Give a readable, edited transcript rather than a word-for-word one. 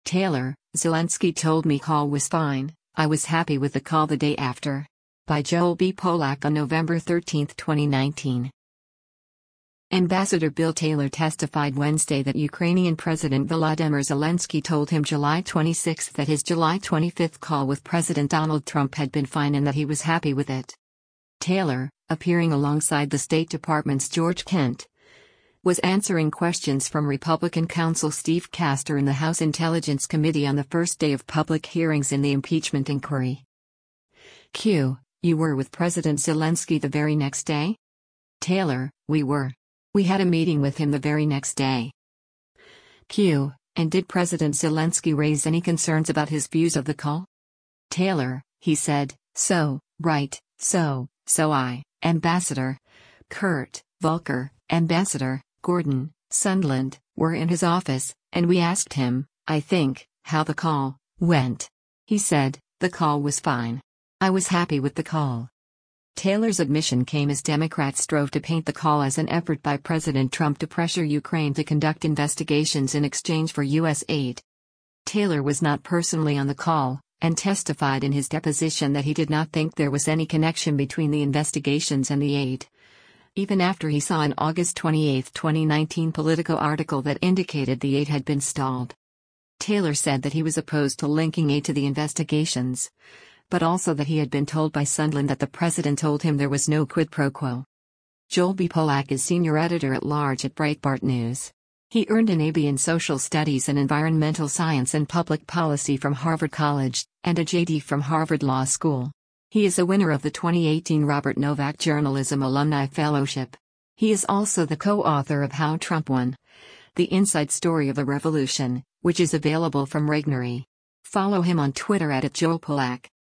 Taylor, Zelensky told me call was fine, I was happy with the call the day after. By Joel B. Polak on November 13, 2019. Ambassador Bill Taylor testified Wednesday that Ukrainian President Volodymyr Zelensky told him July 26 that his July 25 call with President Donald Trump had been fine and that he was happy with it. Taylor, appearing alongside the State Department's George Kent, was answering questions from Republican counsel Steve Castor in the House Intelligence Committee on the first day of public hearings in the impeachment inquiry. Q. You were with President Zelensky the very next day? Taylor, we were. We had a meeting with him the very next day. Q. And did President Zelensky raise any concerns about his views of the call? Taylor, he said, Ambassador Kurt Volker, Ambassador Gordon Sondland, were in his office, and we asked him, I think, how the call went. He said, the call was fine. I was happy with the call. Taylor's admission came as Democrats strove to paint the call as an effort by President Trump to pressure Ukraine to conduct investigations in exchange for U.S. aid. Taylor was not personally on the call, and testified in his deposition that he did not think there was any connection between the investigations and the aid, even after he saw an August 28, 2019 Politico article that indicated the aid had been stalled. Taylor said that he was opposed to linking aid to the investigations, but also that he had been told by Sondland that the president told him there was no quid pro quo. Joel B. Polak is senior editor-at-large at Breitbart News. He earned an A.B. in Social Studies and Environmental Science and Public Policy from Harvard College, and a J.D. from Harvard Law School. He is a winner of the 2018 Robert Novak Journalism Alumni Fellowship. He is also the co-author of How Trump Won: The Inside Story of the Revolution, which is available from Regnery. Follow him on Twitter @JoelPolak.